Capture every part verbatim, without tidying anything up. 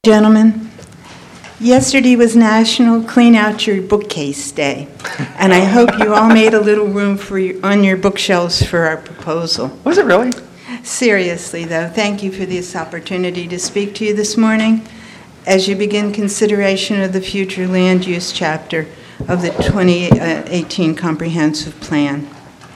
Gentlemen, yesterday was National Clean Out Your Bookcase Day, and I hope you all made a little room for your, on your bookshelves for our proposal. Was it really? Seriously, though, thank you for this opportunity to speak to you this morning as you begin consideration of the future land use chapter of the twenty eighteen Comprehensive Plan.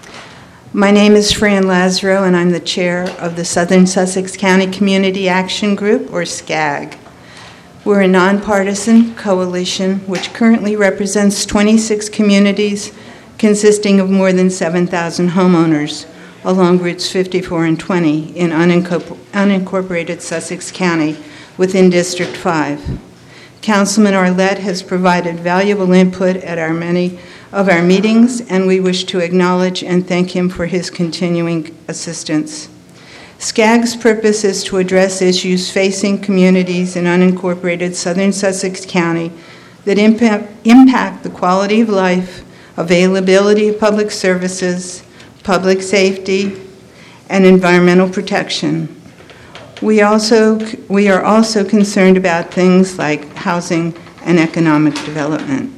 My name is Fran Lazaro, and I'm the chair of the Southern Sussex County Community Action Group, or SCAG. We're a nonpartisan coalition which currently represents twenty-six communities consisting of more than seven thousand homeowners along routes fifty-four and twenty in unincorpor- unincorporated Sussex County within District five. Councilman Arlett has provided valuable input at our many of our meetings, and we wish to acknowledge and thank him for his continuing assistance. SCAG's purpose is to address issues facing communities in unincorporated Southern Sussex County that impact, impact the quality of life, availability of public services, public safety, and environmental protection. We also we are also concerned about things like housing and economic development.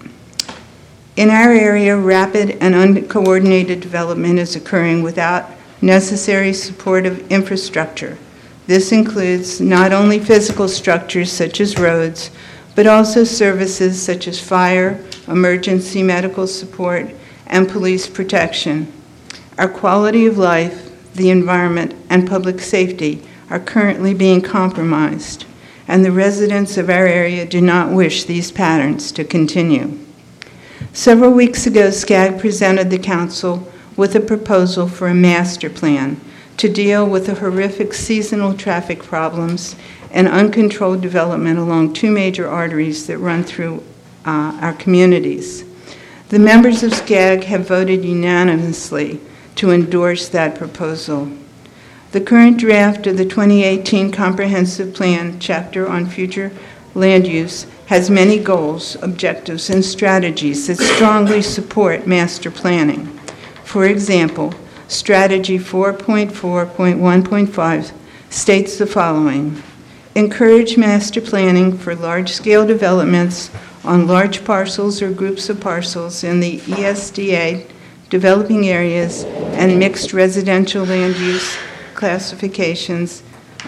In our area, rapid and uncoordinated development is occurring without necessary supportive infrastructure. This includes not only physical structures such as roads, but also services such as fire, emergency medical support, and police protection. Our quality of life, the environment, and public safety are currently being compromised, and the residents of our area do not wish these patterns to continue. Several weeks ago, SCAG presented the Council with a proposal for a master plan to deal with the horrific seasonal traffic problems and uncontrolled development along two major arteries that run through uh, our communities. The members of SCAG have voted unanimously to endorse that proposal. The current draft of the twenty eighteen Comprehensive Plan chapter on future land use has many goals, objectives, and strategies that strongly support master planning. For example, Strategy four point four point one point five states the following: encourage master planning for large-scale developments on large parcels or groups of parcels in the E S D A developing areas and mixed residential land use classifications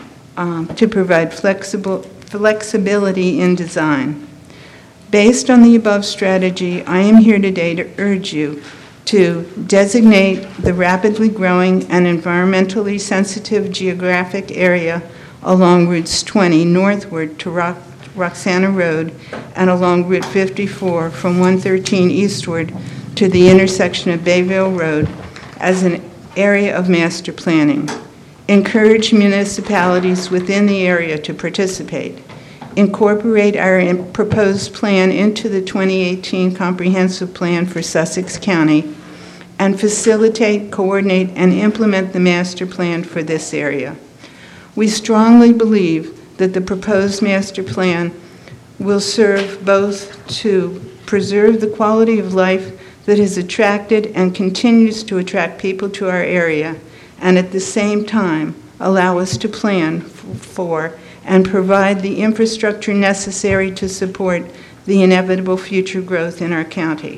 um, to provide flexible flexibility in design. Based on the above strategy, I am here today to urge you to designate the rapidly growing and environmentally sensitive geographic area along routes twenty northward to Rock, Roxana Road and along Route fifty-four from one thirteen eastward to the intersection of Bayville Road as an area of master planning. Encourage municipalities within the area to participate. Incorporate our proposed plan into the twenty eighteen Comprehensive Plan for Sussex County and facilitate, coordinate, and implement the master plan for this area. We strongly believe that the proposed master plan will serve both to preserve the quality of life that has attracted and continues to attract people to our area, and at the same time allow us to plan for and provide the infrastructure necessary to support the inevitable future growth in our county.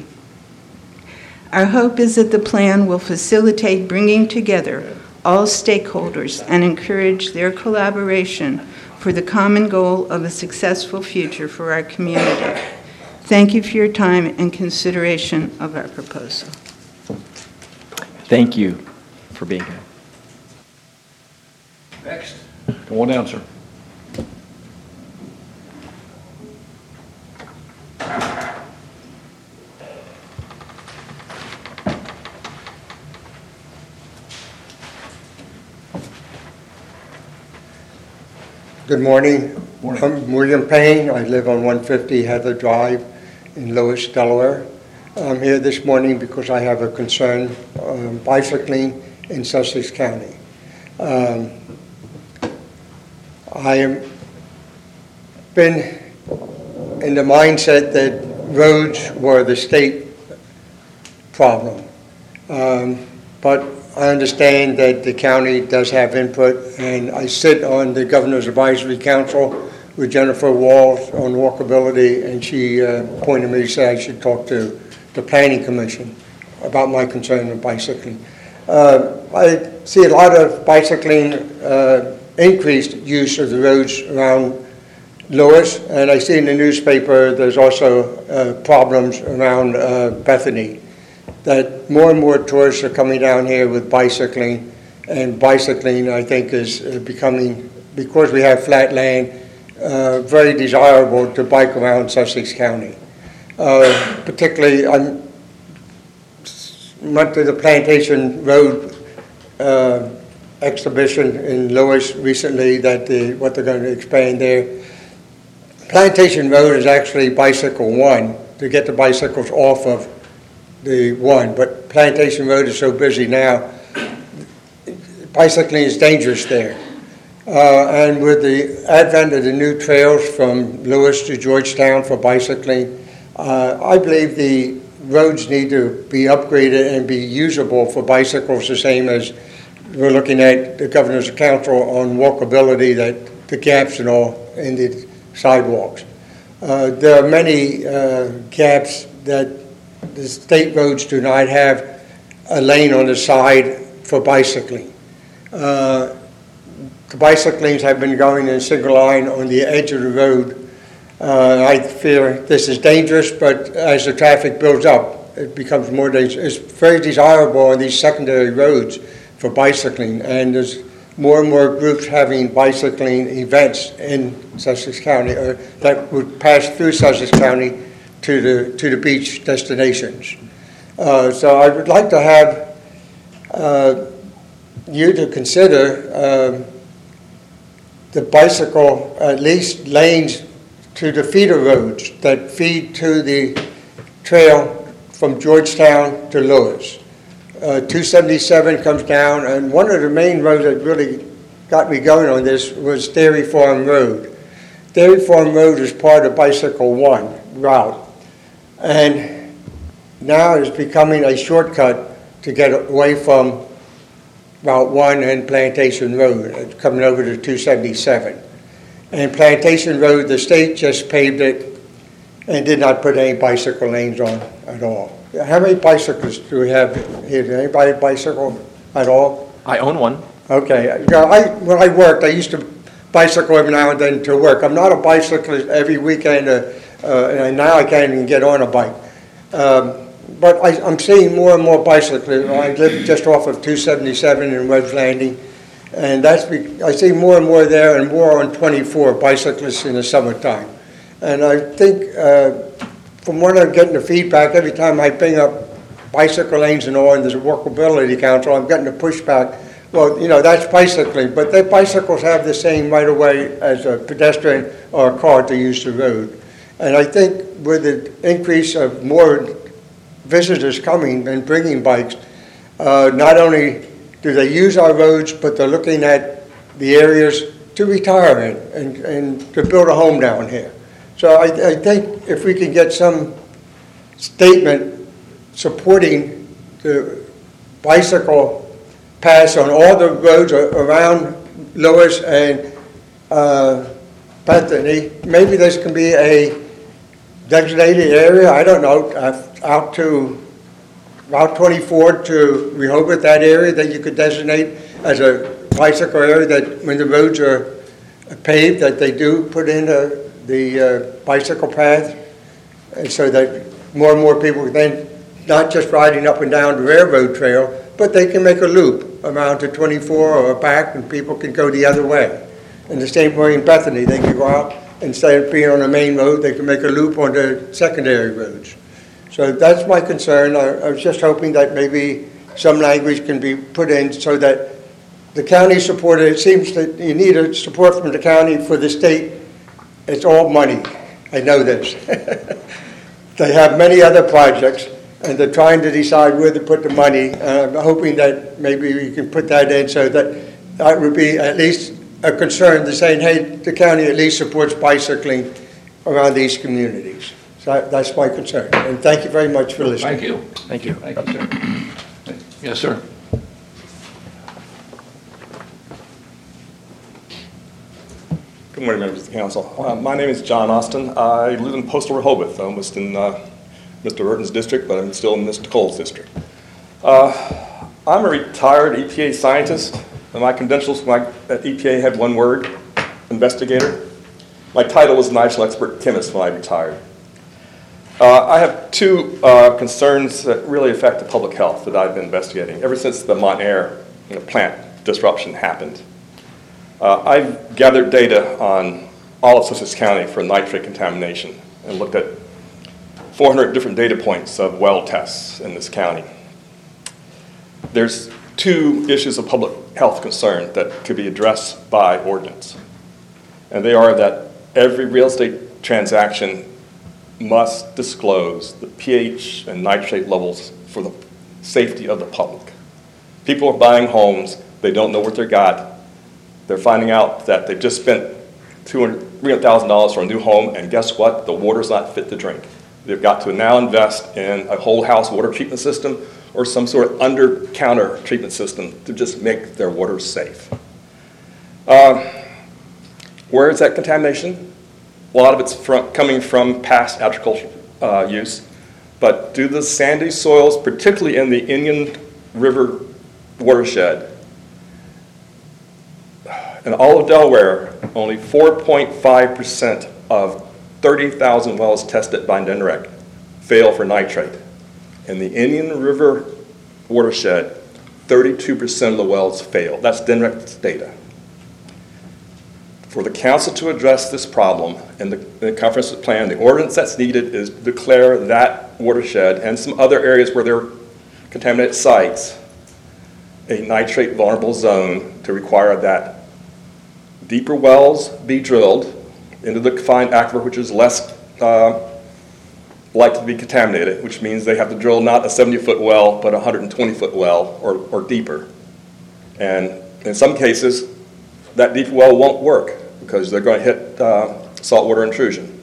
Our hope is that the plan will facilitate bringing together all stakeholders and encourage their collaboration for the common goal of a successful future for our community. Thank you for your time and consideration of our proposal. Thank you for being here. Next. Come on down, sir. Good morning. Morning. I'm William Payne. I live on one fifty Heather Drive in Lewis, Delaware. I'm here this morning because I have a concern um, bicycling in Sussex County. Um, I am been in the mindset that roads were the state problem. Um, but I understand that the county does have input, and I sit on the Governor's Advisory Council, with Jennifer Walls on walkability, and she uh, pointed me to say I should talk to the Planning Commission about my concern with bicycling. Uh, I see a lot of bicycling uh, increased use of the roads around Lewis, and I see in the newspaper there's also uh, problems around uh, Bethany, that more and more tourists are coming down here with bicycling, and bicycling, I think, is uh, becoming, because we have flat land, uh, very desirable to bike around Sussex County. Uh, particularly, I went to the Plantation Road uh, exhibition in Lewis recently, that the, what they're going to expand there. Plantation Road is actually bicycle one, to get the bicycles off of the one, but Plantation Road is so busy now, bicycling is dangerous there. Uh, and with the advent of the new trails from Lewis to Georgetown for bicycling, uh, I believe the roads need to be upgraded and be usable for bicycles, the same as we're looking at the Governor's Council on walkability, that the gaps and all in the sidewalks. Uh, there are many uh, gaps that the state roads do not have a lane on the side for bicycling. Uh, the bicyclists have been going in single line on the edge of the road. Uh, I fear this is dangerous, but as the traffic builds up, it becomes more dangerous. It's very desirable on these secondary roads for bicycling, and there's more and more groups having bicycling events in Sussex County, or that would pass through Sussex County to the to the beach destinations. Uh, so I would like to have uh, you to consider uh, the bicycle, at least lanes to the feeder roads that feed to the trail from Georgetown to Lewis. Uh, two seventy-seven comes down, and one of the main roads that really got me going on this was Dairy Farm Road. Dairy Farm Road is part of Bicycle One route, and now is becoming a shortcut to get away from Route One and Plantation Road, coming over to two seventy-seven. And Plantation Road, the state just paved it and did not put any bicycle lanes on at all. How many bicyclists do we have here? Does anybody bicycle at all? I own one. Okay. Yeah, I, when I worked, I used to bicycle every now and then to work. I'm not a bicyclist every weekend, uh, uh, and now I can't even get on a bike. Um, but I, I'm seeing more and more bicyclists. I live just off of two seventy-seven in Webb's Landing, and that's be, I see more and more there, and more on twenty-four bicyclists in the summertime. And I think, uh, from what I'm getting the feedback, every time I bring up bicycle lanes and all, and there's a walkability council, I'm getting the pushback. Well, you know, that's bicycling, but their bicycles have the same right of way as a pedestrian or a car to use the road. And I think with the increase of more visitors coming and bringing bikes, uh, not only do they use our roads, but they're looking at the areas to retire in and, and to build a home down here. So I, I think if we can get some statement supporting the bicycle paths on all the roads around Lewis and uh, Bethany, maybe this can be a designated area, I don't know, uh, out to Route twenty-four to Rehoboth, that area that you could designate as a bicycle area, that when the roads are paved, that they do put in a the uh, bicycle path, and so that more and more people then not just riding up and down the railroad trail, but they can make a loop around to twenty-four or back, and people can go the other way. And the same way in Bethany, they can go out, instead of being on the main road, they can make a loop on the secondary roads. So that's my concern. I, I was just hoping that maybe some language can be put in so that the county supported. It seems that you need a support from the county for the state. It's all money. I know this. They have many other projects, and they're trying to decide where to put the money. Uh, I'm hoping that maybe we can put that in so that that would be at least a concern to saying, hey, the county at least supports bicycling around these communities. So that, that's my concern. And thank you very much for listening. Thank you. Thank you. Thank you, sir. Yes, sir. Good morning, members of the council. Uh, my name is John Austin. I live in Postal Rehoboth, almost in uh, Mister Burton's district, but I'm still in Mister Cole's district. Uh, I'm a retired E P A scientist, and my credentials my, at E P A had one word, investigator. My title was National Expert Chemist when I retired. Uh, I have two uh, concerns that really affect the public health that I've been investigating ever since the Monair you know, plant disruption happened. Uh, I've gathered data on all of Sussex County for nitrate contamination and looked at four hundred different data points of well tests in this county. There's two issues of public health concern that could be addressed by ordinance. And they are that every real estate transaction must disclose the pH and nitrate levels for the safety of the public. People are buying homes, they don't know what they got. They're finding out that they've just spent two hundred thousand dollars, three hundred thousand dollars for a new home, and guess what? The water's not fit to drink. They've got to now invest in a whole house water treatment system or some sort of under-counter treatment system to just make their water safe. Uh, where is that contamination? A lot of it's from, coming from past agricultural uh, use, but due to the sandy soils, particularly in the Indian River watershed, in all of Delaware, only four point five percent of thirty thousand wells tested by N R E C fail for nitrate. In the Indian River watershed, thirty-two percent of the wells fail. That's N R E C's data. For the council to address this problem in the, in the comprehensive plan, the ordinance that's needed is to declare that watershed and some other areas where there are contaminated sites a nitrate vulnerable zone to require that deeper wells be drilled into the confined aquifer, which is less uh, likely to be contaminated, which means they have to drill not a seventy-foot well, but a one hundred twenty-foot well or, or deeper. And in some cases, that deep well won't work because they're going to hit uh, saltwater intrusion.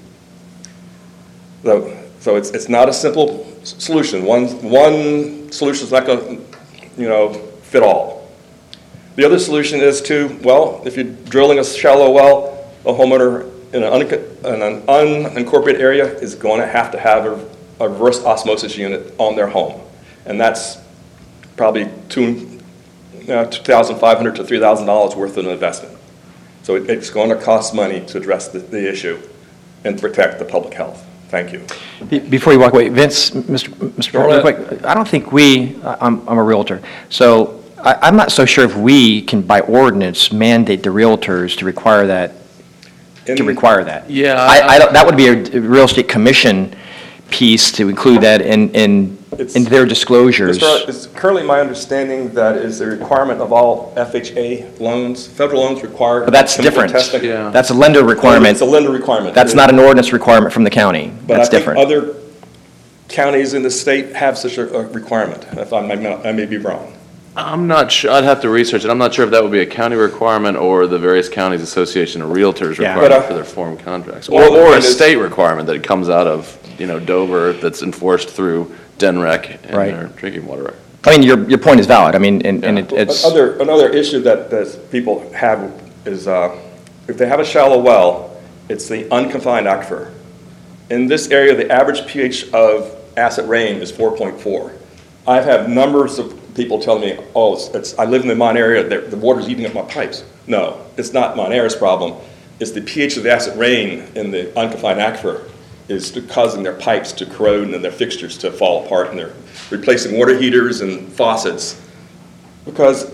So, so it's, it's not a simple solution. One, one solution is not going to, you know, fit all. The other solution is to, well, if you're drilling a shallow well, a homeowner in an, un- in an unincorporated area is going to have to have a, a reverse osmosis unit on their home. And that's probably two, uh, two thousand five hundred dollars to three thousand dollars worth of an investment. So it, it's going to cost money to address the, the issue and protect the public health. Thank you. Before you walk away, Vince, Mister Mister Real quick, I don't think we, I'm, I'm a realtor, so I, I'm not so sure if we can, by ordinance, mandate the realtors to require that, In, to require that. Yeah, I, I- I don't, that would be a real estate commission piece to include that in, in, It's- in their disclosures. Mister Arnott, it's currently my understanding that is the requirement of all F H A loans, federal loans require. But that's chemical different. testing. Yeah. That's a lender requirement. It's a lender requirement. That's not an ordinance requirement from the county. But That's I think different. other counties in the state have such a, a requirement, if I may, I may be wrong. I'm not sure, I'd have to research it. I'm not sure if that would be a county requirement or the various counties association of realtors Yeah. requirement But, uh, for their form contracts. well, Or, or the a thing is- state requirement that comes out of, you know, Dover that's enforced through D N R E C and Right. their drinking water record. I mean, your, your point is valid. I mean, and, and it- But it's, Other, another issue that, that people have is uh, if they have a shallow well, it's the unconfined aquifer. In this area, the average pH of acid rain is four point four. I've had numbers of people telling me, oh, it's, it's, I live in the Mon area, the, the water's eating up my pipes. No, it's not Mon Air's problem. It's the pH of the acid rain in the unconfined aquifer is causing their pipes to corrode and their fixtures to fall apart, and they're replacing water heaters and faucets. Because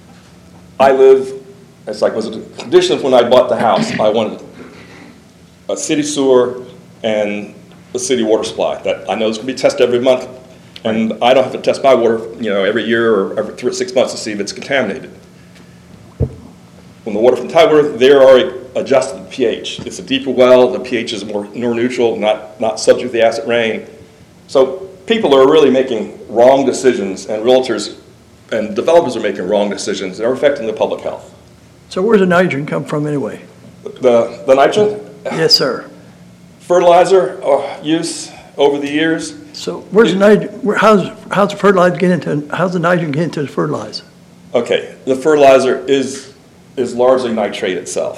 I live, it's like was a condition when I bought the house, I wanted a city sewer and a city water supply that I know is going to be tested every month. And I don't have to test my water, you know, every year or every three or six months to see if it's contaminated. When the water from Tidewater, they're already adjusted the pH. It's a deeper well, the pH is more, more neutral, not, not subject to the acid rain. So people are really making wrong decisions, and realtors and developers are making wrong decisions that are affecting the public health. So where's the nitrogen come from anyway? The, the nitrogen Yes, sir. fertilizer uh, use over the years, So where's the nitrogen, where, how's, how's the fertilizer get into, how's the nitrogen get into the fertilizer? okay, the fertilizer is, is largely nitrate itself.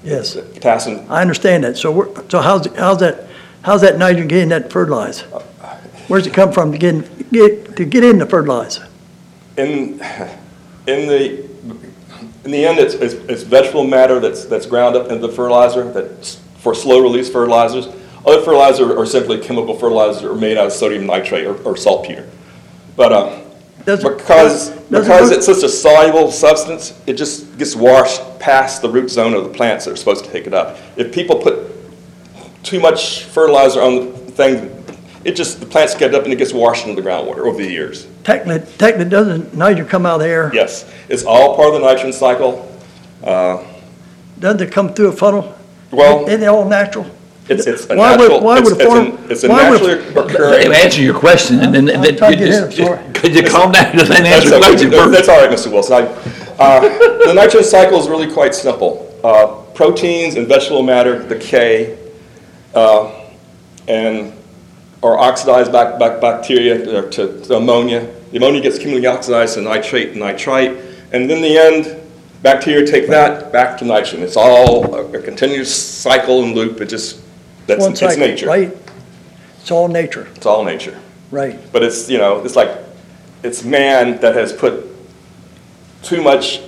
Yes. Potassium, I understand that. So we're, so how's, how's that, how's that nitrogen getting that fertilizer? Where's it come from to get, get, to get in the fertilizer? in, in the, in the end, it's, it's, it's vegetable matter that's, that's ground up into the fertilizer, that's for slow-release fertilizers. Other fertilizers are simply chemical fertilizers that are made out of sodium nitrate or, or saltpeter. But um, Does it- because, does it because look- it's such a soluble substance, it just gets washed past the root zone of the plants that are supposed to take it up. If people put too much fertilizer on the thing, it just, the plants get up and it gets washed into the groundwater over the years. Technically, technically, doesn't nitrogen come out of the air? Yes, it's all part of the nitrogen cycle. Uh, Doesn't it come through a funnel? Well, Isn't it all natural? it's, it's a Why would- natural, why it's, would a it's farm- an- it's a why would- naturally Let him occurring. answer your question, and then, I'm then trying to you get him, just, sorry. could you calm down and then That's answer the okay. question first? That's all right, Mister Wilson. I, uh, the nitrogen cycle is really quite simple. Uh, proteins and vegetable matter decay uh, and are oxidized back, back bacteria uh, to, to ammonia. The ammonia gets chemically oxidized to nitrate and nitrite, and in the end, bacteria take that back to nitrogen. It's all a, a continuous cycle and loop. It just that's One it's cycle, nature. right? It's all nature, It's all nature. right? But it's, you know, it's like, it's man that has put too much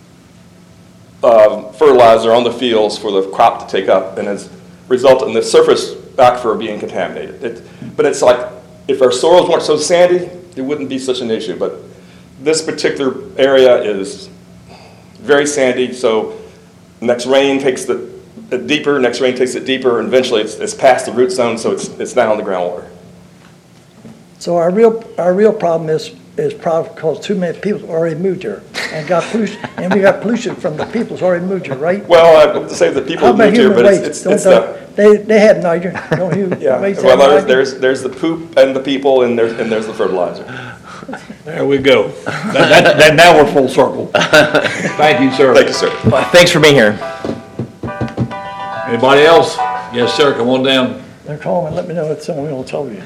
uh, fertilizer on the fields for the crop to take up and has resulted in the surface aquifer being contaminated. It, but it's like, if our soils weren't so sandy, it wouldn't be such an issue. But this particular area is very sandy, so next rain takes the, it deeper, next rain takes it deeper, and eventually it's, it's past the root zone, so it's, it's down in the groundwater. So our real, our real problem is, is probably because too many people already moved here and got pollution, and we got pollution from the people who's already moved here, right? Well, I would say the people How who about moved here, human but it's, waste? it's, Don't it's they, the, they, they have nitrogen, don't human yeah. waste Well, have there's, nitrogen? there's, there's the poop and the people, and there's, and there's the fertilizer. There we go. That, that, that, now we're full circle. Thank you, sir. Thank you, sir. Well, thanks for being here. Anybody else? Yes, sir, come on down. They're calling and let me know it's someone on television.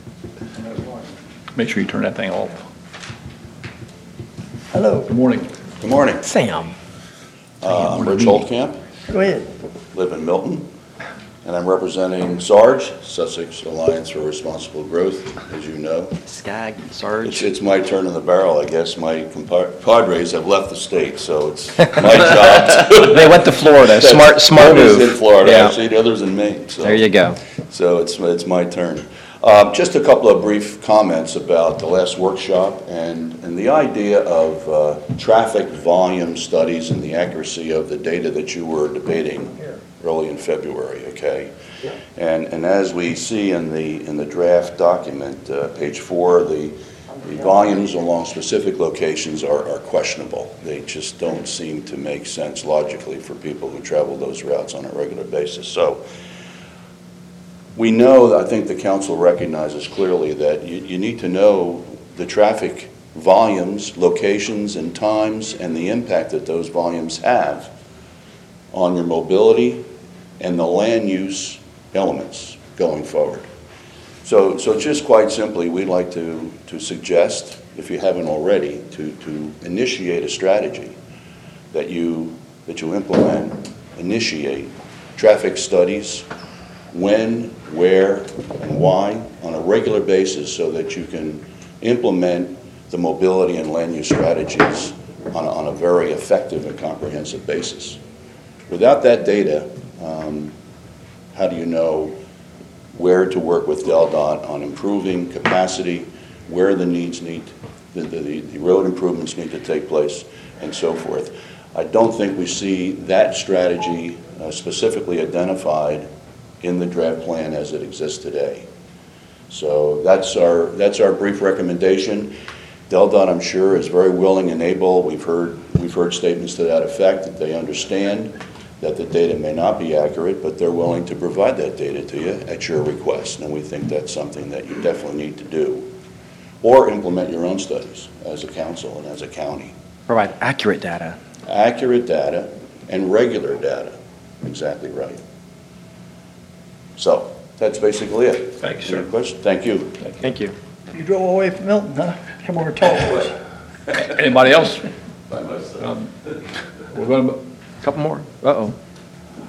Make sure you turn that thing off. Hello, Good morning. Good morning. Sam. Uh, I'm Rich Holdcamp, go ahead. live in Milton, and I'm representing SARGE, Sussex Alliance for Responsible Growth, as you know. Skag, It's, Sarge. it's my turn in the barrel, I guess. My compadres have left the state, so it's my job to... They went to Florida. Smart, smart One is move. in Florida, Yeah. actually, the other's in Maine. So. There you go. So it's, it's my turn. Um, Just a couple of brief comments about the last workshop and, and the idea of uh, traffic volume studies and the accuracy of the data that you were debating early in February, okay? And, and as we see in the, in the draft document, uh, page four, the, the volumes along specific locations are, are questionable. They just don't seem to make sense logically for people who travel those routes on a regular basis. So we know, I think the council recognizes clearly that you, you need to know the traffic volumes, locations, and times, and the impact that those volumes have on your mobility and the land use elements going forward. So, so just quite simply, we'd like to, to suggest, if you haven't already, to, to initiate a strategy that you, that you implement, initiate traffic studies, when, where, and why, on a regular basis so that you can implement the mobility and land use strategies on a, on a very effective and comprehensive basis. Without that data, um, how do you know where to work with DelDOT on improving capacity, where the needs need, the, the, the road improvements need to take place, and so forth? I don't think we see that strategy uh, specifically identified in the draft plan as it exists today. So that's our, that's our brief recommendation. DelDOT, I'm sure, is very willing and able. We've heard, we've heard statements to that effect, that they understand that the data may not be accurate, but they're willing to provide that data to you at your request. And we think that's something that you definitely need to do. Or implement your own studies as a council and as a county. Provide accurate data. Accurate data and regular data. Exactly right. So that's basically it. Thank you, sir. Any questions? Thank you. Thank you. You drove all the way from Milton, huh? Come over and talk to us. Anybody else? Um, We're going to, Couple more. Uh-oh.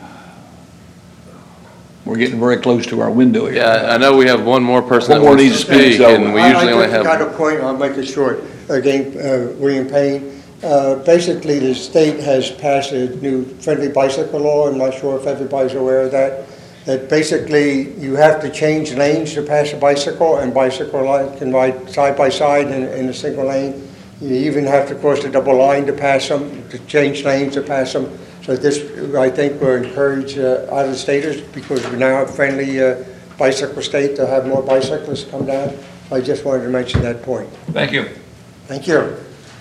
We're getting very close to our window here. Yeah, I know we have one more person One that more wants to needs to speak, speak, so- and we I- usually only I just got a have, point, I'll make it short. Again, uh, William Payne, uh, basically, the state has passed a new friendly bicycle law. I'm not sure if everybody's aware of that. That basically, you have to change lanes to pass a bicycle, and bicycle line can ride side by side in, in a single lane. You even have to cross the double line to pass them, to change lanes to pass them. So this, I think, will encourage uh, out-of-staters, because we now have friendly uh, bicycle state, to have more bicyclists come down. I just wanted to mention that point. Thank you. Thank you.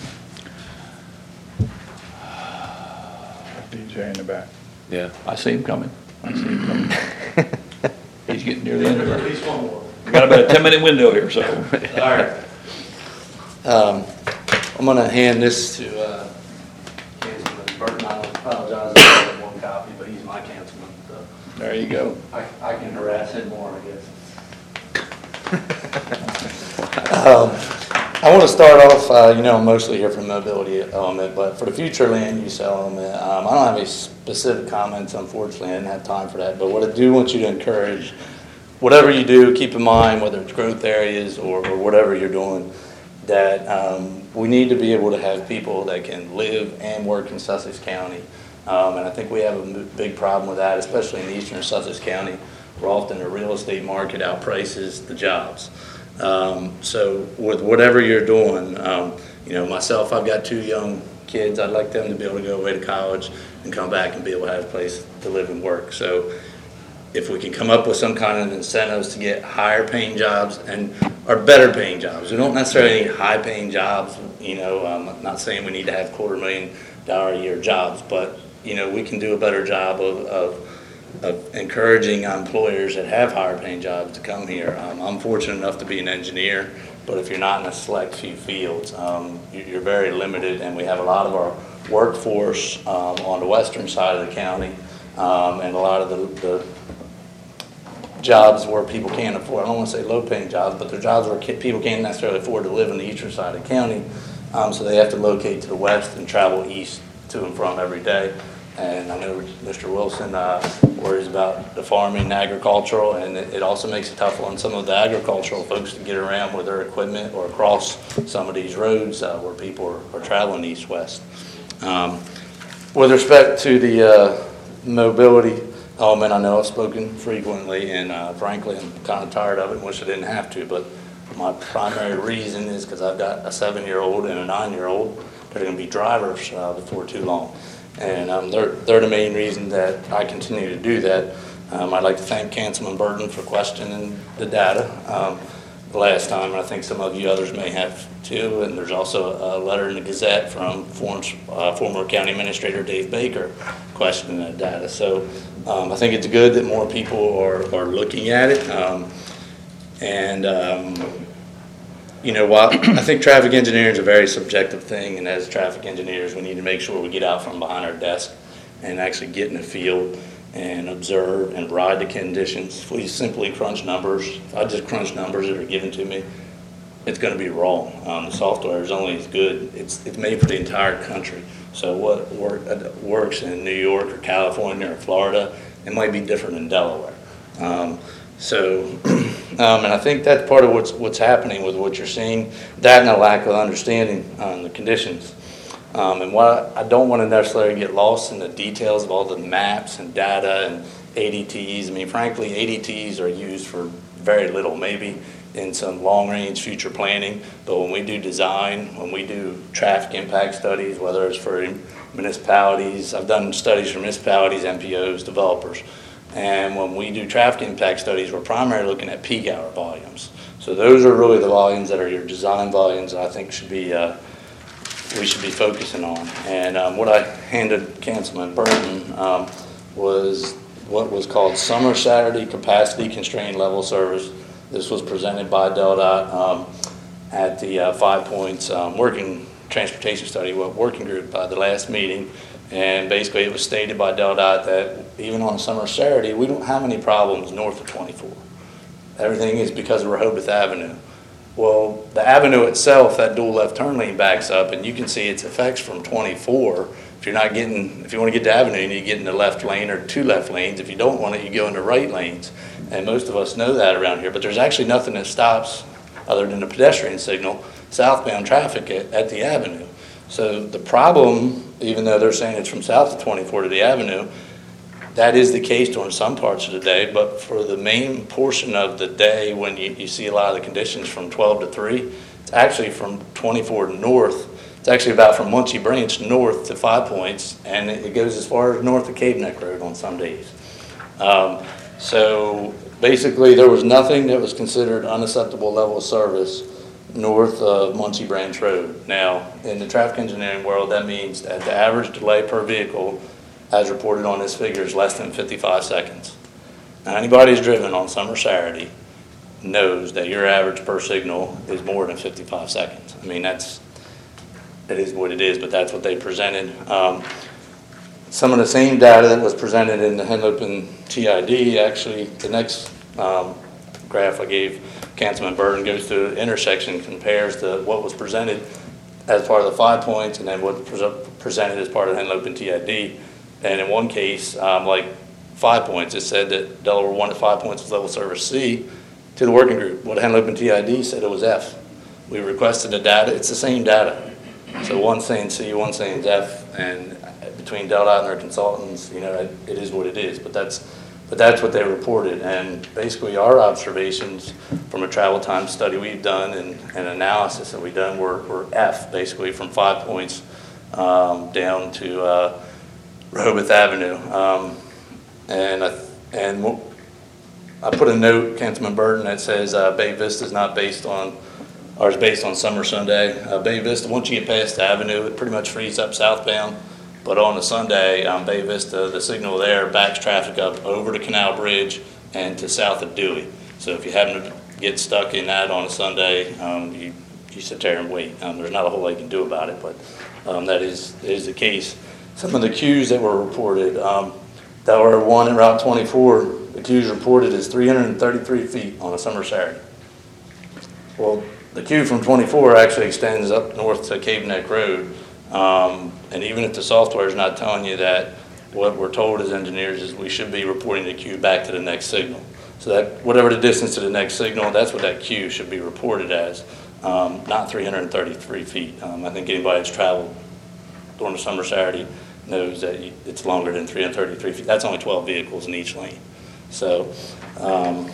D J in the back. yeah. I see him coming. I see him coming. He's getting near the end of it. We got about a ten-minute window here, so. All right. Um, I'm going to hand this to uh, Councilman Burton. I apologize, I only have one copy, but he's my councilman, so There you go. I I can harass him more, I guess. Um, I want to start off, uh, you know, I'm mostly here for mobility element, but for the future land use element, um, I don't have any specific comments, unfortunately, I didn't have time for that, but what I do want you to encourage, whatever you do, keep in mind, whether it's growth areas or, or whatever you're doing, that um, we need to be able to have people that can live and work in Sussex County. Um, and I think we have a m- big problem with that, especially in eastern Sussex County, where often the real estate market outprices the jobs. Um, so with whatever you're doing, um, you know, myself, I've got two young kids. I'd like them to be able to go away to college and come back and be able to have a place to live and work. So if we can come up with some kind of incentives to get higher paying jobs and or better paying jobs. We don't necessarily need high paying jobs, you know, I'm not saying we need to have quarter million dollar a year jobs, but you know, we can do a better job of, of of encouraging employers that have higher paying jobs to come here. Um, I'm fortunate enough to be an engineer, but if you're not in a select few fields, um, you- you're very limited, and we have a lot of our workforce um, on the western side of the county, um, and a lot of the, the jobs where people can't afford, I don't want to say low paying jobs, but they're jobs where ki- people can't necessarily afford to live in the eastern side of the county, um, so they have to locate to the west and travel east to and from every day. And I know Mister Wilson uh, worries about the farming and agricultural, and it it also makes it tough on some of the agricultural folks to get around with their equipment or across some of these roads uh, where people are, are traveling east-west. Um, with respect to the uh, mobility element, I know I've spoken frequently, and uh, frankly, I'm kind of tired of it and wish I didn't have to, but my primary reason is because I've got a seven-year-old and a nine-year-old that are going to be drivers uh, before too long. And um, they're, they're the main reason that I continue to do that. Um, I'd like to thank Councilman Burton for questioning the data um, the last time, and I think some of you others may have too. And there's also a letter in the Gazette from former, uh, former County Administrator Dave Baker questioning that data. So um, I think it's good that more people are, are looking at it. Um, and um, You know, while I think traffic engineering is a very subjective thing, and as traffic engineers, we need to make sure we get out from behind our desk and actually get in the field and observe and ride the conditions. If we simply crunch numbers, if I just crunch numbers that are given to me, it's going to be wrong. Um, the software is only as good. It's it's made for the entire country. So what work, uh, works in New York or California or Florida, it might be different in Delaware. Um, So, um, and I think that's part of what's what's happening with what you're seeing, that and a lack of understanding on the conditions. Um, and what I don't want to necessarily get lost in the details of all the maps and data and A D Ts. I mean, frankly, A D Ts are used for very little, maybe in some long-range future planning. But when we do design, when we do traffic impact studies, whether it's for municipalities, I've done studies for municipalities, M P Os, developers. And when we do traffic impact studies, we're primarily looking at peak hour volumes. So those are really the volumes that are your design volumes that I think should be uh, we should be focusing on. And um, what I handed Councilman Burton um, was what was called Summer Saturday Capacity Constrained Level Service. This was presented by DelDOT um, at the uh, Five Points um, Working Transportation Study Working Group by the last meeting. And basically it was stated by DelDOT that even on a summer Saturday, we don't have any problems north of twenty-four. Everything is because of Rehoboth Avenue. Well, the avenue itself, that dual left turn lane backs up, and you can see its effects from twenty-four. If you're not getting, if you want to get to Avenue, you need to get in the left lane or two left lanes. If you don't want it, you go into right lanes. And most of us know that around here, but there's actually nothing that stops, other than the pedestrian signal, southbound traffic at, at the Avenue. So the problem, even though they're saying it's from south of twenty-four to the Avenue, that is the case during some parts of the day, but for the main portion of the day when you, you see a lot of the conditions from twelve to three, it's actually from twenty-four to north. It's actually about from Muncie Branch north to Five Points, and it, it goes as far as north of Cave Neck Road on some days. Um, so basically there was nothing that was considered unacceptable level of service north of Muncie Branch Road. Now, in the traffic engineering world, that means that the average delay per vehicle, as reported on this figure, is less than fifty-five seconds. Now, anybody who's driven on summer Saturday knows that your average per signal is more than fifty-five seconds. I mean, that's, it is what it is, but that's what they presented. Um, some of the same data that was presented in the Henlopen T I D, actually, the next um, graph I gave, Councilman Burton, goes through the intersection, compares to what was presented as part of the Five Points and then what was presented as part of the Henlopen T I D. And in one case, um, like Five Points, it said that Delaware wanted Five Points was level service C to the working group. What Henlopen T I D said it was F. We requested the data. It's the same data. So one saying C, one saying F, and between DelDOT and their consultants, you know, it, it is what it is. But that's But that's what they reported, and basically our observations from a travel time study we've done and, and analysis that we've done were, were F, basically from Five Points um, down to uh, Rehoboth Avenue. Um, and I, and I put a note, Councilman Burton, that says uh, Bay Vista is not based on, or is based on Summer Sunday. Uh, Bay Vista, once you get past the Avenue, it pretty much frees up southbound. But on a Sunday, um, Bay Vista, the signal there backs traffic up over to Canal Bridge and to south of Dewey. So if you happen to get stuck in that on a Sunday, um, you, you sit there and wait. Um, there's not a whole lot you can do about it, but um, that is, is the case. Some of the queues that were reported, um, Delaware one and Route twenty-four, the queues reported is three hundred thirty-three feet on a summer Saturday. Well, the queue from twenty-four actually extends up north to Cave Neck Road. Um, and even if the software is not telling you that, what we're told as engineers is we should be reporting the queue back to the next signal. So that whatever the distance to the next signal, that's what that queue should be reported as, um, not three hundred thirty-three feet. Um, I think anybody that's traveled during the summer Saturday knows that it's longer than three hundred thirty-three feet. That's only twelve vehicles in each lane. So, um,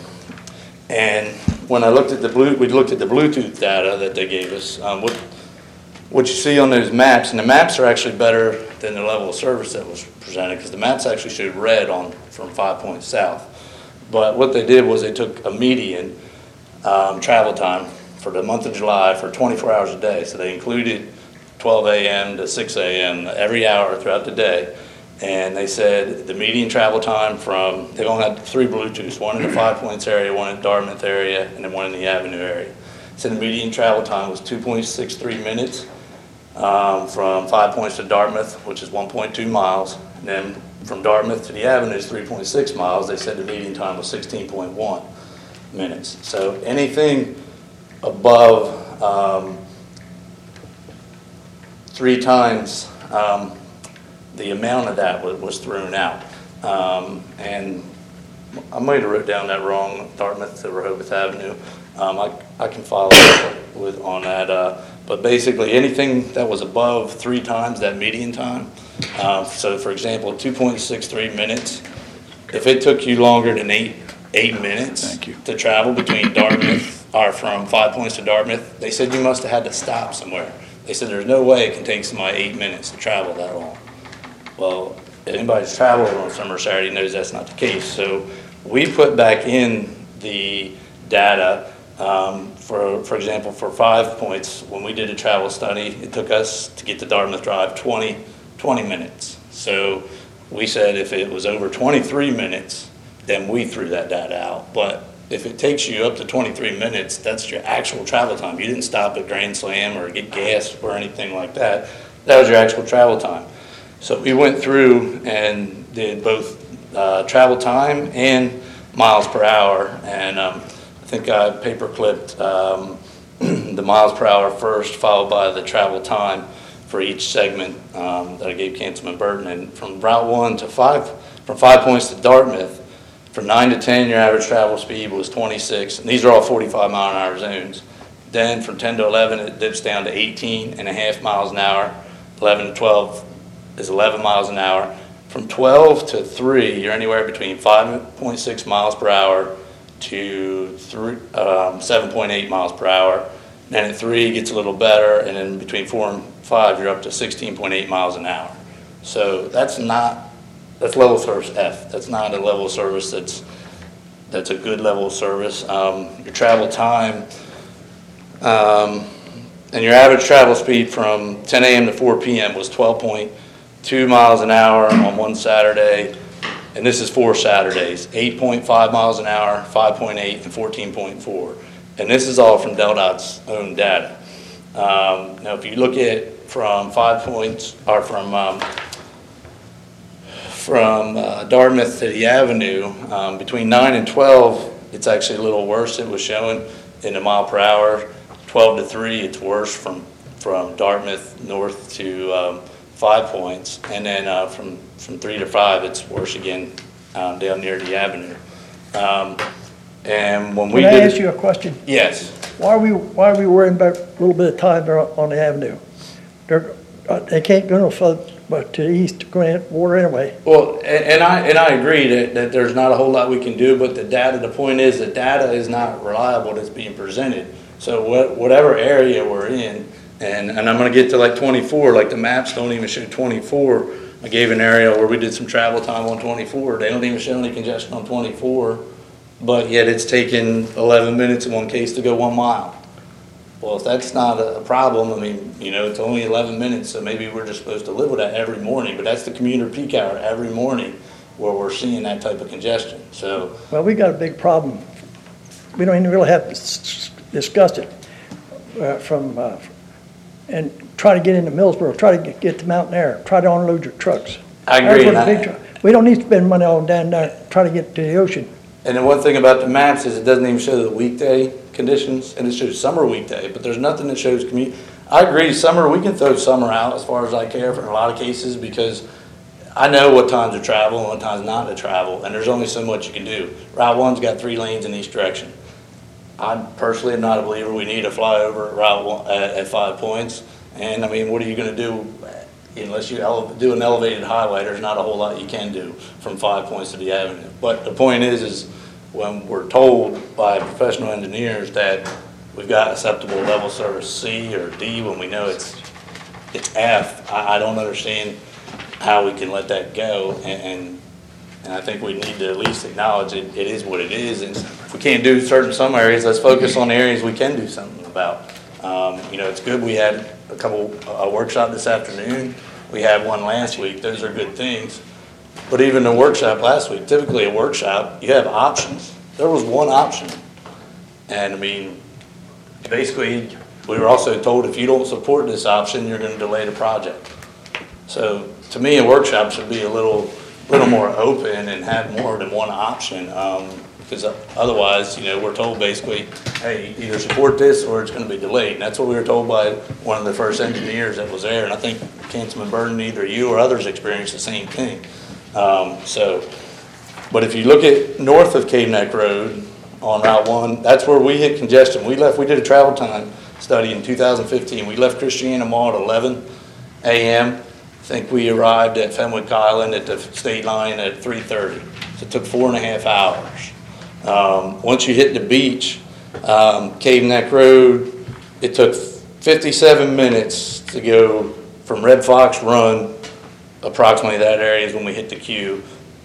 and when I looked at the blue, we looked at the Bluetooth data that they gave us. Um, what What you see on those maps, and the maps are actually better than the level of service that was presented, because the maps actually showed red on from Five Points south. But what they did was they took a median um, travel time for the month of July for twenty-four hours a day. So they included twelve a m to six a m every hour throughout the day. And they said the median travel time from, they only had three Bluetooths, one in the Five Points area, one in the Dartmouth area, and then one in the Avenue area. So the median travel time was two point six three minutes. Um, from Five Points to Dartmouth, which is one point two miles, and then from Dartmouth to the Avenue is three point six miles. They said the median time was sixteen point one minutes. So anything above um, three times um, the amount of that was, was thrown out. Um, and I might have wrote down that wrong, Dartmouth to Rehoboth Avenue. Um, I, I can follow up with on that. Uh, But basically, anything that was above three times that median time, uh, so for example, two point six three minutes, if it took you longer than eight eight minutes Thank you. to travel between Dartmouth, or from Five Points to Dartmouth, they said you must have had to stop somewhere. They said there's no way it can take somebody eight minutes to travel that long. Well, anybody who's traveled on summer Saturday knows that's not the case. So we put back in the data. Um, for for example, for Five Points, when we did a travel study, it took us to get to Dartmouth Drive twenty, twenty minutes. So we said if it was over twenty-three minutes, then we threw that data out. But if it takes you up to twenty-three minutes, that's your actual travel time. You didn't stop at Grand Slam or get gas or anything like that. That was your actual travel time. So we went through and did both uh, travel time and miles per hour, and um, I think I paper clipped um, the miles per hour first, followed by the travel time. for each segment um, that I gave Councilman Burton. And from Route one to five, from Five Points to Dartmouth, from nine to ten, your average travel speed was twenty-six, and these are all forty-five mile an hour zones. Then from ten to eleven, it dips down to eighteen and a half miles an hour. eleven to twelve is eleven miles an hour. From twelve to three, you're anywhere between five point six miles per hour to three, um, seven point eight miles per hour. And at three, it gets a little better, and then between four and five, you're up to sixteen point eight miles an hour. So that's not, that's level service F. That's not a level of service that's, that's a good level of service. Um, your travel time, um, and your average travel speed from ten a m to four p m was twelve point two miles an hour on one Saturday, and this is four Saturdays, eight point five miles an hour, five point eight, and fourteen point four. And this is all from DelDOT's own data. Um, now, if you look at from five points, or from um, from uh, Dartmouth to the Avenue, um, between nine and twelve, it's actually a little worse. It was showing in a mile per hour. twelve to three, it's worse from from Dartmouth north to um, Five Points, and then uh, from from three to five, it's worse again um, down near the Avenue. Um, and when we Can I did, ask you a question? yes, Why are we, why are we worrying about a little bit of time there on the avenue? They're, uh, they can't go no further but to the east, going in water anyway. well, and, and I and I agree that, that there's not a whole lot we can do, but the data. The point is, the data is not reliable that's being presented. So what, whatever area we're in, and and I'm going to get to like twenty-four. Like the maps don't even show twenty-four. I gave an area where we did some travel time on twenty-four. They don't even show any congestion on twenty-four, but yet it's taken eleven minutes in one case to go one mile. Well, if that's not a problem, I mean, you know, it's only eleven minutes, so maybe we're just supposed to live with that every morning. But that's the commuter peak hour every morning where we're seeing that type of congestion. So, Well, we got a big problem. We don't even really have to s- discuss it uh, from, uh, and try to get into Millsboro, try to get, get to Mountain Air, try to unload your trucks. I That's agree. where the and big I- tr- We don't need to spend money on down there, try to get to the ocean. And the one thing about the maps is it doesn't even show the weekday conditions, and it shows summer weekday, but there's nothing that shows commute. I agree, summer, we can throw summer out as far as I care for a lot of cases, because I know what times to travel and what times not to travel, and there's only so much you can do. Route one's got three lanes in each direction. I personally am not a believer we need a flyover at Route one, at, at Five Points, and I mean, what are you gonna do? Unless you ele- do an elevated highway, there's not a whole lot you can do from Five Points to the Avenue. But the point is, is when we're told by professional engineers that we've got acceptable level service C or D, when we know it's it's F, I, I don't understand how we can let that go. And, and and I think we need to at least acknowledge it, it is what it is. And if we can't do certain some areas, let's focus on the areas we can do something about. Um, you know, it's good we had a couple, a workshop this afternoon. We had one last week. Those are good things. But even the workshop last week, typically a workshop, you have options. There was one option. And I mean, basically, we were also told if you don't support this option, you're going to delay the project. So to me, a workshop should be a little, little more open and have more than one option. Um, because otherwise, you know, we're told basically, hey, either support this or it's going to be delayed. And that's what we were told by one of the first engineers that was there. And I think Councilman Burton, either you or others experienced the same thing. Um, so, but if you look at north of Cave Neck Road on Route one, that's where we hit congestion. We left, we did a travel time study in two thousand fifteen. We left Christiana Mall at eleven a m I think we arrived at Fenwick Island at the state line at three thirty. So it took four and a half hours. Um, once you hit the beach, um, Cave Neck Road, it took fifty-seven minutes to go from Red Fox Run, approximately that area is when we hit the queue,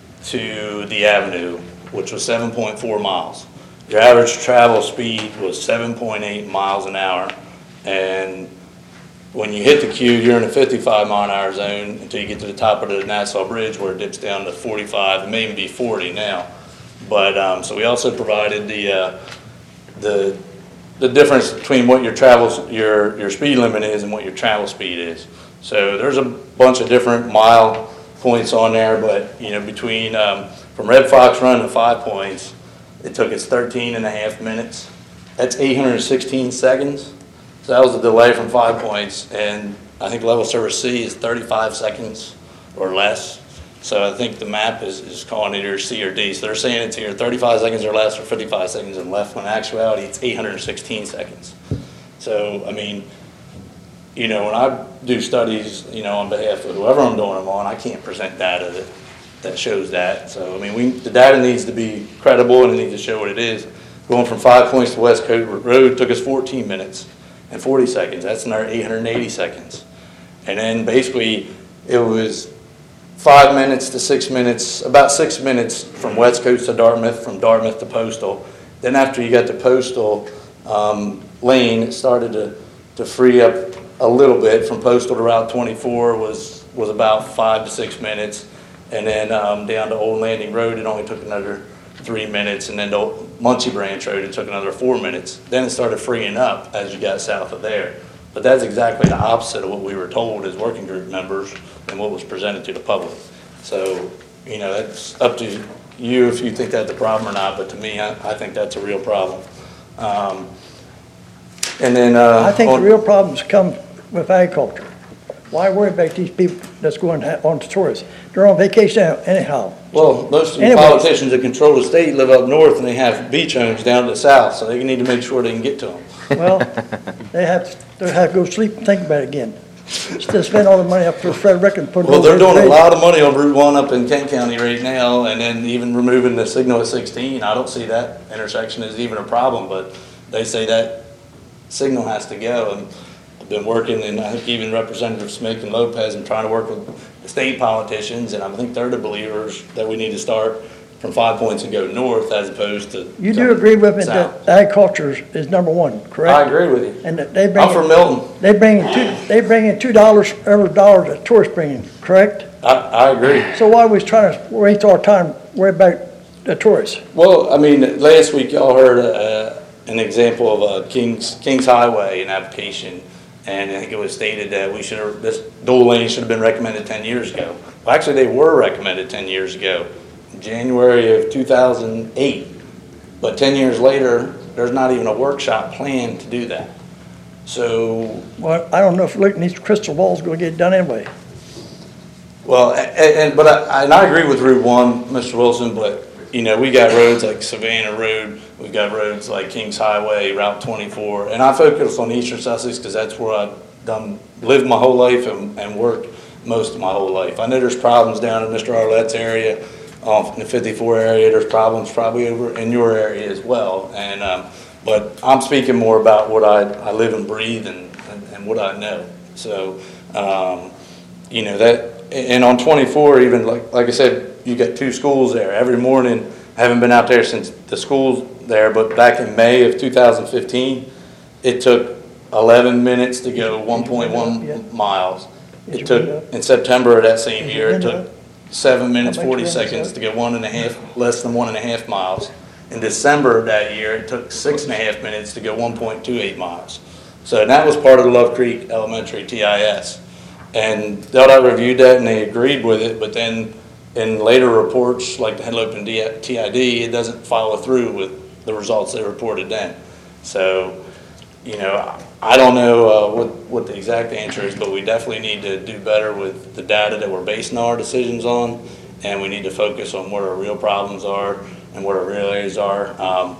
to the Avenue, which was seven point four miles. Your average travel speed was seven point eight miles an hour, and when you hit the queue, you're in a fifty-five mile an hour zone until you get to the top of the Nassau Bridge, where it dips down to forty-five, it may even be forty now. But um, so we also provided the uh, the the difference between what your travel your your speed limit is and what your travel speed is. So there's a bunch of different mile points on there, but you know, between um, from Red Fox Run to Five Points, it took us thirteen and a half minutes. That's eight hundred sixteen seconds. So that was a delay from Five Points, and I think level service C is thirty-five seconds or less. So I think the map is, is calling it either C or D. So they're saying it's either thirty-five seconds or less or fifty-five seconds and left, when in actuality it's eight hundred sixteen seconds. So, I mean, you know, when I do studies, you know, on behalf of whoever I'm doing them on, I can't present data that, that shows that. So, I mean, we, the data needs to be credible and it needs to show what it is. Going from Five Points to West Coast Road took us fourteen minutes and forty seconds. That's another eight hundred eighty seconds. And then basically it was five minutes to six minutes, about six minutes from West Coast to Dartmouth, from Dartmouth to Postal. Then after you got to Postal um, Lane, it started to, to free up a little bit. From Postal to Route twenty-four was, was about five to six minutes. And then um, down to Old Landing Road, it only took another three minutes. And then to Muncie Branch Road, it took another four minutes. Then it started freeing up as you got south of there. But that's exactly the opposite of what we were told as working group members and what was presented to the public. So, you know, that's up to you if you think that's a problem or not, but to me, I, I think that's a real problem. Um, and then, uh, I think on, the real problems come with agriculture. Why worry about these people that's going on to tourists? They're on vacation anyhow. Well, most of the Anyway. politicians that control the state live up north and they have beach homes down to the south, so they need to make sure they can get to them. Well, they have, they have to go sleep and think about it again. Instead of spending all the money up for Fred Rick and put it Well, over they're doing a his lot of money on Route one up in Kent County right now, and then even removing the signal at sixteen. I don't see that intersection as even a problem, but they say that signal has to go. And I've been working, and I think even Representative Smith and Lopez, and trying to work with the state politicians, and I think they're the believers that we need to start from Five Points and go north as opposed to You do agree with me south. that agriculture is number one, correct? I agree with you. And that they bring, I'm from Milton. they bring in two, they bring in two dollars every dollar that tourists bring in, correct? I, I agree. So why are we trying to waste our time worrying about the tourists? Well, I mean, last week y'all heard uh, an example of a Kings Kings Highway, an application, and I think it was stated that we should have, this dual lane should have been recommended ten years ago. Well, actually, they were recommended ten years ago, January of two thousand eight. But ten years later, there's not even a workshop plan to do that. So, Well, I don't know if looking at these crystal balls going to get it done anyway. well, and, and but I, and I agree with Route One, Mister Wilson. But you know, we got roads like Savannah Road, we've got roads like Kings Highway, Route twenty-four, and I focus on Eastern Sussex because that's where I've done lived my whole life and, and worked most of my whole life. I know there's problems down in Mister Arlett's area, um, in the fifty-four area. There's problems probably over in your area as well. And um, but I'm speaking more about what I, I live and breathe and, and, and what I know. So, um, you know, that, and on twenty-four, even like, like I said, you got two schools there. Every morning, I haven't been out there since the school's there, but back in May of two thousand fifteen, it took eleven minutes to go one point one miles. It took, in September of that same year, it took seven minutes, forty seconds to get one and a half, less than one and a half miles. In December of that year, it took six and a half minutes to go one point two eight miles. So that was part of the Love Creek Elementary T I S. And D O T A reviewed that and they agreed with it, but then in later reports, like the Henlopen and T I D, it doesn't follow through with the results they reported then. So, you know, I don't know uh, what, what the exact answer is, but we definitely need to do better with the data that we're basing our decisions on, and we need to focus on what our real problems are and what our real areas are. Um,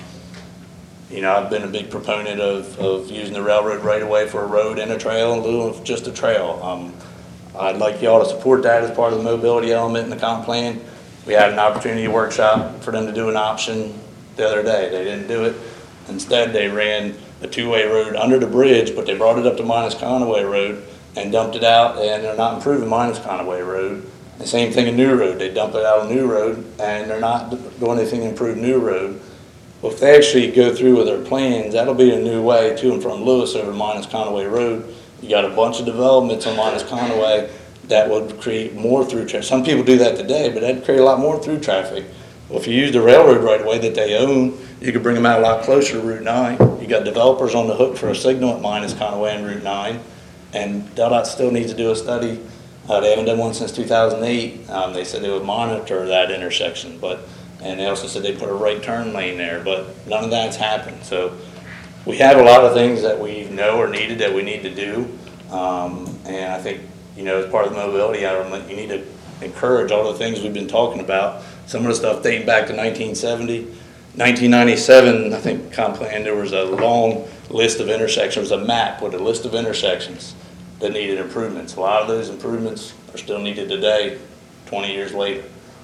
you know, I've been a big proponent of, of using the railroad right away for a road and a trail in lieu of just a trail. Um, I'd like y'all to support that as part of the mobility element in the comp plan. We had an opportunity workshop for them to do an option the other day. They didn't do it. Instead, they ran a two-way road under the bridge, but they brought it up to Minus Conaway Road and dumped it out, and they're not improving Minus Conaway Road. The same thing in New Road. They dump it out on New Road, and they're not doing anything to improve New Road. Well, if they actually go through with their plans, that'll be a new way to and from Lewis over Minus Conaway Road. You got a bunch of developments on Minus Conaway that would create more through traffic. Some people do that today, but that'd create a lot more through traffic. Well, if you use the railroad right away that they own, you could bring them out a lot closer to Route nine. You got developers on the hook for a signal at Minus Conaway and Route nine, and D O T A still needs to do a study. Uh, they haven't done one since two thousand eight. Um, they said they would monitor that intersection, but and they also said they put a right turn lane there, but none of that's happened. So we have a lot of things that we know are needed that we need to do. Um, and I think, you know, as part of the mobility element, you need to encourage all the things we've been talking about. Some of the stuff dating back to nineteen seventy, nineteen ninety-seven, I think comp plan, there was a long list of intersections, a map with a list of intersections that needed improvements. A lot of those improvements are still needed today, twenty years later.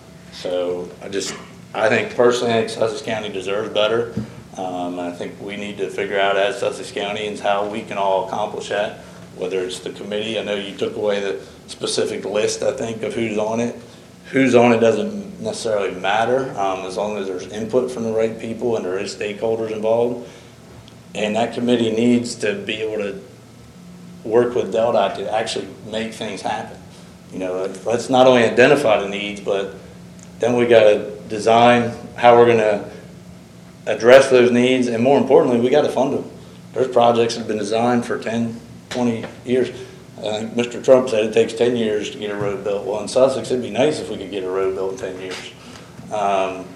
So I just, I think personally, I think Sussex County deserves better. Um, I think we need to figure out as Sussex Countyans how we can all accomplish that, whether it's the committee. I know you took away the specific list, I think, of who's on it. Who's on it doesn't necessarily matter, um, as long as there's input from the right people and there is stakeholders involved. And that committee needs to be able to work with DelDOT to actually make things happen. You know, let's not only identify the needs, but then we got to design how we're going to address those needs, and more importantly, we got to fund them. There's projects that have been designed for ten, twenty years. Uh, Mister Trump said it takes ten years to get a road built. Well, in Sussex, it'd be nice if we could get a road built in ten years. Um,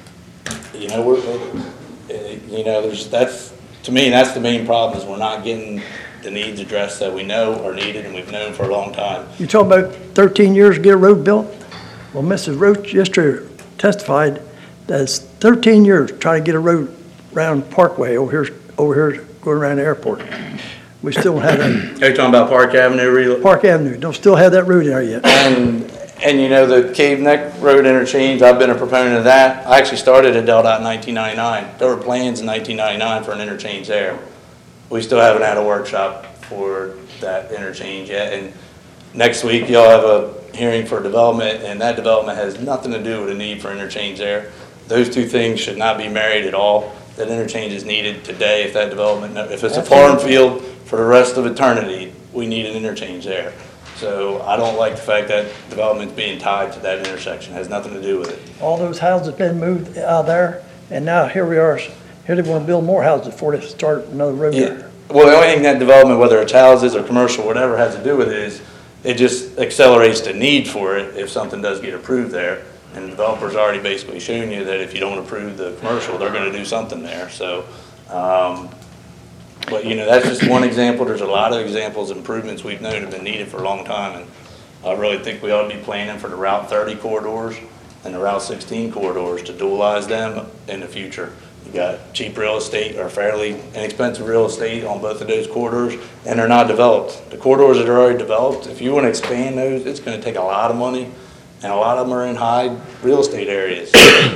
you know, we're, we're, you know, there's that's to me that's the main problem is we're not getting the needs addressed that we know are needed and we've known for a long time. You talk about thirteen years to get a road built? Well, Missus Roach yesterday testified that it's thirteen years trying to get a road around Parkway over here, over here going around the airport. We still don't have that. Are you talking about Park Avenue? Re- Park Avenue, don't still have that road there yet. And, and you know, the Cave Neck Road interchange, I've been a proponent of that. I actually started at DelDOT in nineteen ninety-nine. There were plans in nineteen ninety-nine for an interchange there. We still haven't had a workshop for that interchange yet. And next week, y'all have a hearing for development, and that development has nothing to do with a need for interchange there. Those two things should not be married at all. That interchange is needed today if that development, if it's a farm field for the rest of eternity, we need an interchange there. So I don't like the fact that development's being tied to that intersection. It has nothing to do with it. All those houses been moved out of there, and now here we are, here they want to build more houses before they start another road Yeah. there. Well, the only thing that development, whether it's houses or commercial, whatever has to do with it is it just accelerates the need for it if something does get approved there. And the developer's already basically shown you that if you don't approve the commercial, they're gonna do something there, so. Um, but, you know, that's just one example. There's a lot of examples, improvements we've known have been needed for a long time. And I really think we ought to be planning for the Route thirty corridors and the Route sixteen corridors to dualize them in the future. You got cheap real estate or fairly inexpensive real estate on both of those corridors, and they're not developed. The corridors that are already developed, if you want to expand those, it's going to take a lot of money, and a lot of them are in high real estate areas.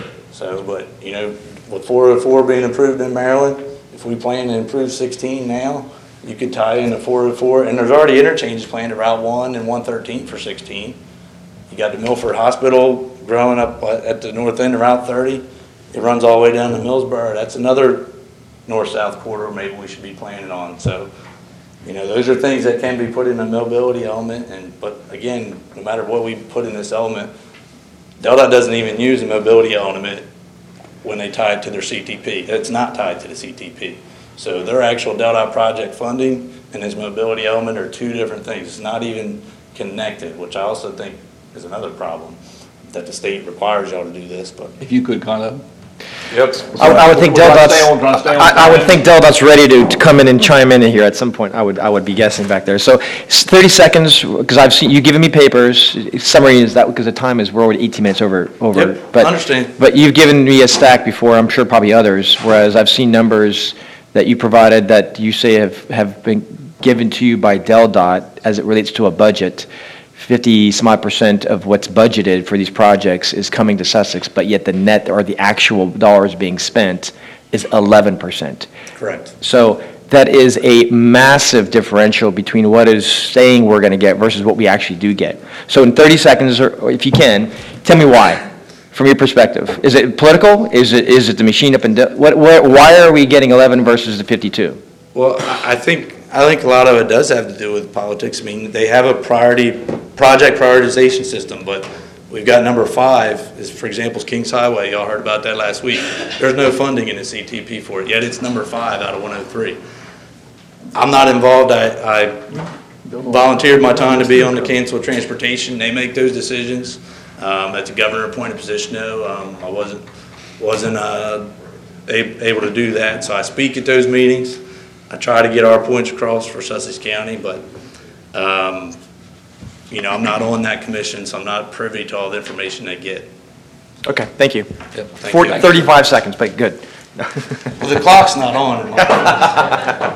So, but, you know, with four oh four being approved in Maryland, if we plan to improve sixteen now, you could tie in the four oh four, and there's already interchanges planned at Route one and one thirteen for sixteen. You got the Milford Hospital growing up at the north end of Route thirty. It runs all the way down to Millsboro. That's another north-south corridor maybe we should be planning on. So, you know, those are things that can be put in a mobility element. And but again, no matter what we put in this element, DelDOT doesn't even use a mobility element when they tie it to their C T P. It's not tied to the C T P. So their actual DelDOT project funding and this mobility element are two different things. It's not even connected, which I also think is another problem, that the state requires y'all to do this. But If you could kind of. Yep. I I would think We're trying to DelDOT's, stay on- trying to stay on I I would time. think DelDOT's ready to, to come in and chime in here at some point. I would, I would be guessing back there. So s- thirty seconds, because I've seen, you've given me papers. Summary is that, because the time is, we're already eighteen minutes over, over. Yep, but- understand. But you've given me a stack before, I'm sure probably others, whereas I've seen numbers that you provided that you say have, have been given to you by DelDOT as it relates to a budget. fifty some odd percent of what's budgeted for these projects is coming to Sussex, but yet the net or the actual dollars being spent is eleven percent. Correct. So that is a massive differential between what is saying we're going to get versus what we actually do get. So in thirty seconds, or or if you can, tell me why, from your perspective. Is it political? Is it, is it the machine up and down? What, what, why are we getting eleven versus the fifty-two? Well, I I think, I think a lot of it does have to do with politics. I mean, they have a priority, project prioritization system, but we've got number five, is, for example, Kings Highway. Y'all heard about that last week. There's no funding in the C T P for it, yet it's number five out of one oh three. I'm not involved. I, I volunteered my time to be on the Council of Transportation. They make those decisions. Um, that's a governor-appointed position, though. Um, I wasn't, wasn't uh, a- able to do that, so I speak at those meetings. I try to get our points across for Sussex County, but Um, You know, I'm not on that commission, so I'm not privy to all the information they get. Okay, thank you. Yep, thank Four- you. thirty-five seconds, but good. Well, the clock's not on.